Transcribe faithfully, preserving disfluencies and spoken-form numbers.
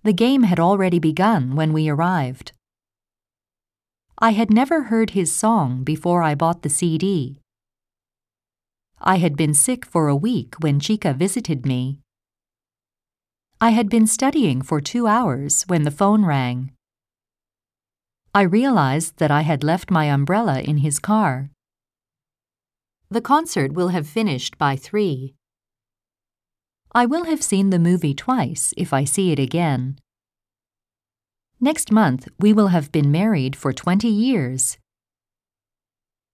The game had already begun when we arrived. I had never heard his song before I bought the C D. I had been sick for a week when Chica visited me. I had been studying for two hours when the phone rang. I realized that I had left my umbrella in his car. The concert will have finished by three. I will have seen the movie twice if I see it again. Next month, we will have been married for twenty years.